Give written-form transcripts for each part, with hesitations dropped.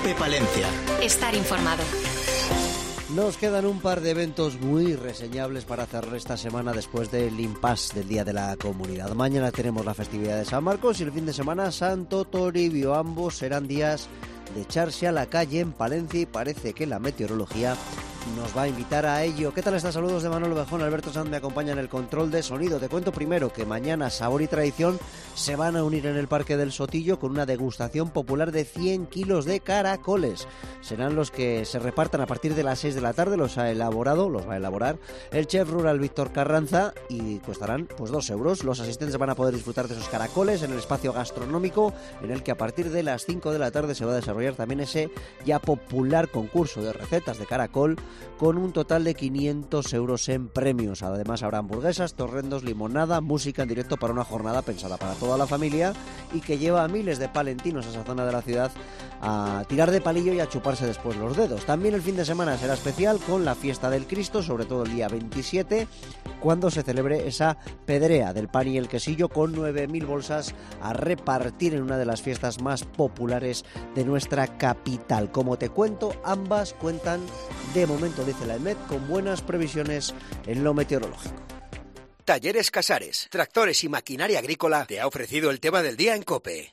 COPE Palencia. Estar informado. Nos quedan un par de eventos muy reseñables para cerrar esta semana después del impasse del Día de la Comunidad. Mañana tenemos la festividad de San Marcos y el fin de semana Santo Toribio. Ambos serán días de echarse a la calle en Palencia y parece que la meteorología nos va a invitar a ello. ¿Qué tal estás? Saludos de Manolo Bejón. Alberto Sanz me acompaña en el control de sonido. Te cuento primero que mañana Sabor y Tradición se van a unir en el Parque del Sotillo con una degustación popular de 100 kilos de caracoles. Serán los que se repartan a partir de las 6 de la tarde. Los va a elaborar el chef rural Víctor Carranza y costarán pues 2 euros. Los asistentes van a poder disfrutar de esos caracoles en el espacio gastronómico, en el que a partir de las 5 de la tarde se va a desarrollar también ese ya popular concurso de recetas de caracol, con un total de 500 euros en premios. Además habrá hamburguesas, torrendos, limonada, música en directo para una jornada pensada para toda la familia y que lleva a miles de palentinos a esa zona de la ciudad a tirar de palillo y a chuparse después los dedos. También el fin de semana será especial con la fiesta del Cristo, sobre todo el día 27, cuando se celebre esa pedrea del pan y el quesillo con 9.000 bolsas a repartir en una de las fiestas más populares de nuestra capital. Como te cuento, ambas cuentan de momento, dice la EMET, con buenas previsiones en lo meteorológico. Talleres Casares, tractores y maquinaria agrícola te ha ofrecido el tema del día en COPE.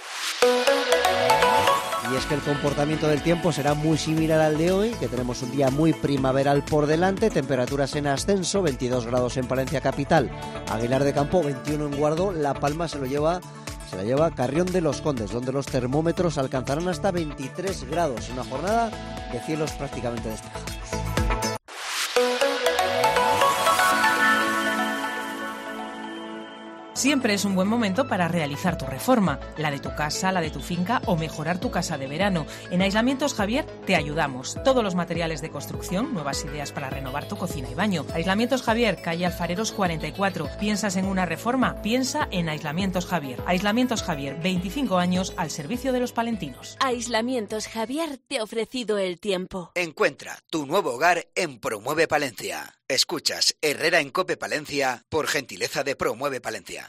Y es que el comportamiento del tiempo será muy similar al de hoy, que tenemos un día muy primaveral por delante, temperaturas en ascenso, 22 grados en Palencia capital, Aguilar de Campo 21 en Guardo, La Palma se la lleva Carrión de los Condes, donde los termómetros alcanzarán hasta 23 grados, una jornada de cielos prácticamente despejados. Siempre es un buen momento para realizar tu reforma, la de tu casa, la de tu finca o mejorar tu casa de verano. En Aislamientos Javier te ayudamos. Todos los materiales de construcción, nuevas ideas para renovar tu cocina y baño. Aislamientos Javier, calle Alfareros 44. ¿Piensas en una reforma? Piensa en Aislamientos Javier. Aislamientos Javier, 25 años al servicio de los palentinos. Aislamientos Javier te ha ofrecido el tiempo. Encuentra tu nuevo hogar en Promueve Palencia. Escuchas Herrera en COPE Palencia por gentileza de Promueve Palencia.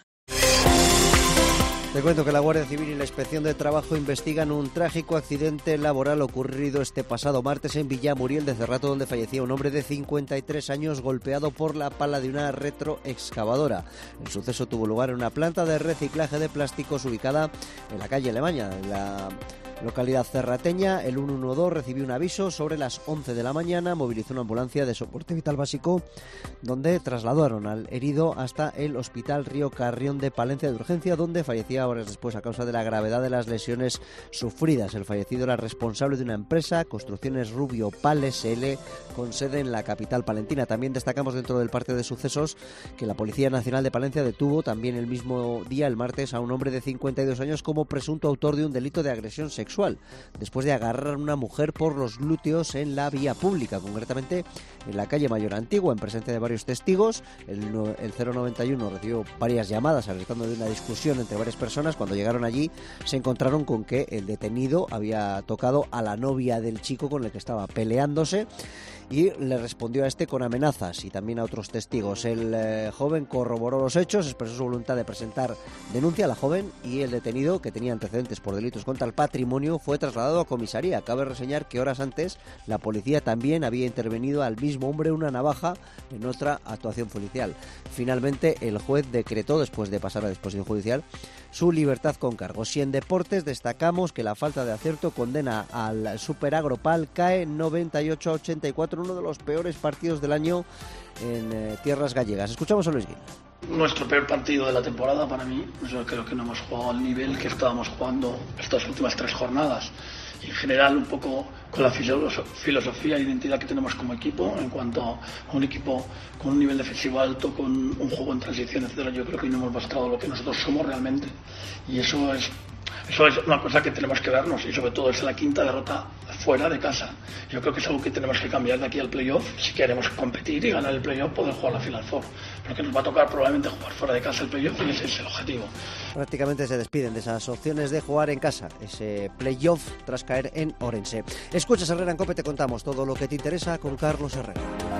Te cuento que la Guardia Civil y la Inspección de Trabajo investigan un trágico accidente laboral ocurrido este pasado martes en Villamuriel de Cerrato, donde fallecía un hombre de 53 años golpeado por la pala de una retroexcavadora. El suceso tuvo lugar en una planta de reciclaje de plásticos ubicada en la calle Alemania, en la localidad cerrateña. El 112 recibió un aviso sobre las 11 de la mañana, movilizó una ambulancia de soporte vital básico, donde trasladaron al herido hasta el Hospital Río Carrión de Palencia de urgencia, donde fallecía horas después a causa de la gravedad de las lesiones sufridas. El fallecido era responsable de una empresa, Construcciones Rubio Pal SL, con sede en la capital palentina. También destacamos dentro del parte de sucesos que la Policía Nacional de Palencia detuvo también el mismo día, el martes, a un hombre de 52 años como presunto autor de un delito de agresión sexual, después de agarrar a una mujer por los glúteos en la vía pública, concretamente en la calle Mayor Antigua, en presencia de varios testigos. El 091 recibió varias llamadas alertando de una discusión entre varias personas. Cuando llegaron allí se encontraron con que el detenido había tocado a la novia del chico con el que estaba peleándose y le respondió a este con amenazas y también a otros testigos. El joven corroboró los hechos, expresó su voluntad de presentar denuncia a la joven y el detenido, que tenía antecedentes por delitos contra el patrimonio, fue trasladado a comisaría. Cabe reseñar que horas antes la policía también había intervenido al mismo hombre una navaja en otra actuación policial. Finalmente el juez decretó, después de pasar a disposición judicial, su libertad con cargos. Y en deportes destacamos que la falta de acierto condena al Super Agropal CAE 98-84, uno de los peores partidos del año en tierras gallegas. Escuchamos a Luis Gil. Nuestro peor partido de la temporada para mí. Yo creo que no hemos jugado al nivel que estábamos jugando estas últimas 3 jornadas. Y en general un poco con la filosofía e identidad que tenemos como equipo, en cuanto a un equipo con un nivel defensivo alto, con un juego en transición, etcétera. Yo creo que hoy no hemos mostrado lo que nosotros somos realmente. Y eso es una cosa que tenemos que vernos, y sobre todo es la 5ª derrota fuera de casa. Yo creo que es algo que tenemos que cambiar de aquí al playoff. Si queremos competir y ganar el playoff, poder jugar la Final Four, porque nos va a tocar probablemente jugar fuera de casa el playoff, y ese es el objetivo. Prácticamente se despiden de esas opciones de jugar en casa, ese playoff tras caer en Orense. Escuchas Herrera en COPE, te contamos todo lo que te interesa con Carlos Herrera.